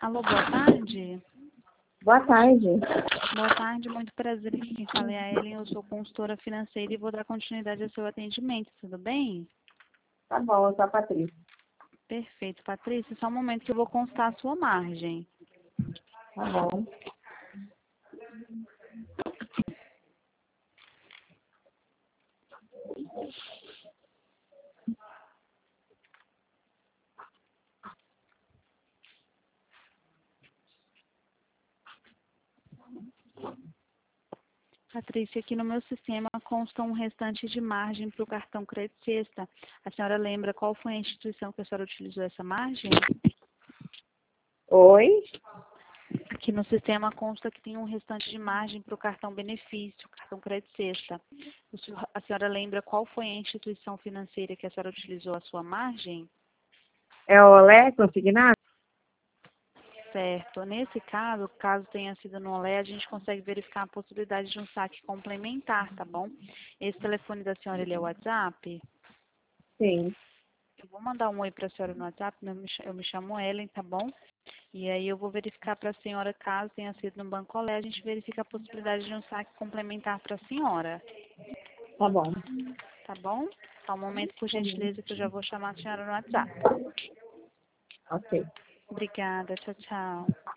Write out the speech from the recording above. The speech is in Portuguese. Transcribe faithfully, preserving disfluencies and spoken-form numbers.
Alô, boa tarde. Boa tarde. Boa tarde, muito prazer. Aqui quem fala é a Ellen, eu sou consultora financeira e vou dar continuidade ao seu atendimento, tudo bem? Tá bom, eu sou a Patrícia. Perfeito, Patrícia, só um momento que eu vou constar a sua margem. Tá bom. Patrícia, aqui no meu sistema consta um restante de margem para o cartão Crédito Sexta. A senhora lembra qual foi a instituição que a senhora utilizou essa margem? Oi? Aqui no sistema consta que tem um restante de margem para o cartão benefício, cartão Crédito Sexta. O senhor- A senhora lembra qual foi a instituição financeira que a senhora utilizou a sua margem? É o Olé Consignado? Certo. Nesse caso, caso tenha sido no Olé, a gente consegue verificar a possibilidade de um saque complementar, tá bom? Esse telefone da senhora, ele é o WhatsApp? Sim. Eu vou mandar um oi para a senhora no WhatsApp, eu me cha- eu me chamo Ellen, tá bom? E aí eu vou verificar para a senhora, caso tenha sido no Banco Olé, a gente verifica a possibilidade de um saque complementar para a senhora, Tá bom. tá bom? Só um momento, por Tá bom. gentileza, que eu já vou chamar a senhora no WhatsApp. Ok. Obrigada, tchau, tchau.